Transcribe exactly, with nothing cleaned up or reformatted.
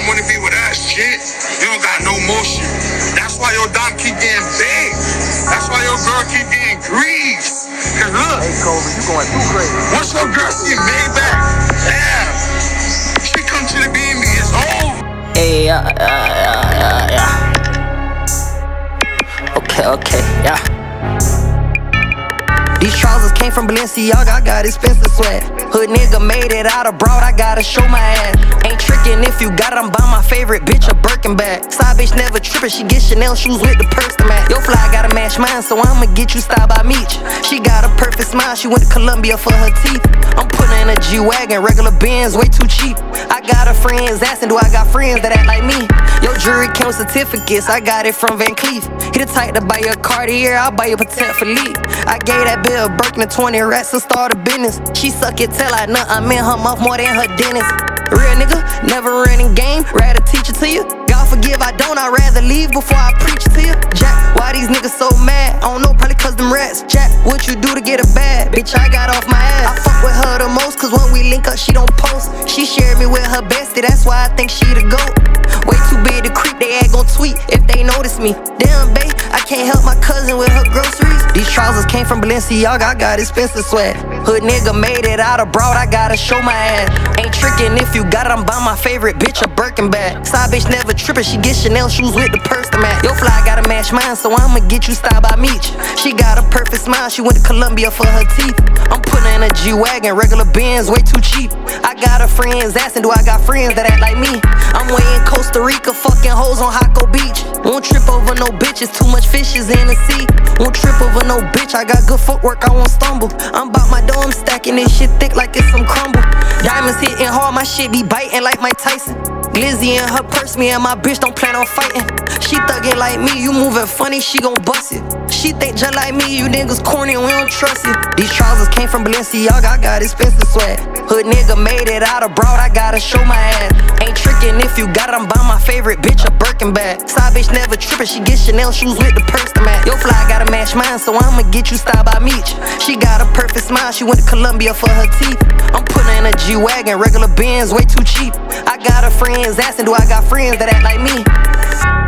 dime wanna be with us, shit. You don't got no motion. That's why your dime keep getting big. That's why your girl keep getting greased. Cause look, hey Kobe, you going too crazy. Once your girl see Maybach, damn, she come to the B and B, it's over. Hey, yeah, yeah, yeah, yeah, yeah. Okay, okay, yeah. These trousers came from Balenciaga, I got expensive sweat. Hood nigga made it out abroad, I gotta show my ass. Ain't trickin' if you got it, I'm buying my favorite bitch a Birkin bag. Side bitch never trippin', she get Chanel shoes with the purse to match. Yo fly gotta match mine, so I'ma get you styled by Meech. She got a perfect smile, she went to Colombia for her teeth. I'm putting in a G-Wagon, regular Benz, way too cheap. I got her friends asking, do I got friends that act like me? Your jewelry came with certificates, I got it from Van Cleef. He the type to buy you a Cartier, I'll buy you a Patek Philippe. I gave that bill a Birkin and twenty rats to start a business. She suck it till I nut, I'm in her mouth more than her dentist. Real nigga, never running game, rather teach it to you. God forgive, I don't, I'd rather leave before I preach it to you. Jack, why these niggas so mad? I don't know, probably cause them rats. Jack, what you do to get a bad? Bitch, I got off my ass. I fuck with her the most, cause when we link up, she don't post. She shared me with her bestie, that's why I think she the GOAT. Way too big to creep, they ain't gon' tweet if they notice me. Damn, babe, I can't help my cousin with her groceries. These trousers came from Balenciaga, I got expensive sweat. Hood nigga made it out abroad, I gotta show my ass. Ain't trickin' if you got it, I'm buying my favorite bitch a Birkin bag. Side bitch never trippin', she get Chanel shoes with the purse to match. Yo fly gotta match mine, so I'ma get you styled by Meech. She got a perfect smile, she went to Colombia for her teeth. I'm putting in a G-Wagon, regular Benz, way too cheap. I got her friends asking, do I got friends that act like me? I'm way in Costa Rica, fucking hoes on Jaco Beach. Won't trip over no bitches, too much fishes in the sea. Won't trip over no bitch, I got good footwork, I won't stumble. I'm bout my dough, I'm stacking this shit thick like it's some crumble. Diamonds hitting hard, my shit be biting like Mike Tyson. Glizzy in her purse, me and my bitch don't plan on fighting. She thuggin' like me, you moving funny, she gon' bust it. She think just like me, you niggas corny and we don't trust it. These trousers came from Balenciaga, I got expensive sweat. Hood nigga made it out abroad, I gotta show my ass. Ain't trickin' if you got it, I'm buying my favorite bitch a Birkin bag. Side bitch never trippin', she get Chanel shoes with the purse to match. Yo fly gotta match mine, so I'ma get you styled by Meech. She got a perfect smile, she went to Colombia for her teeth. I'm putting in a G-Wagon, regular Benz, way too cheap. I got her friends asking, do I got friends that act like me?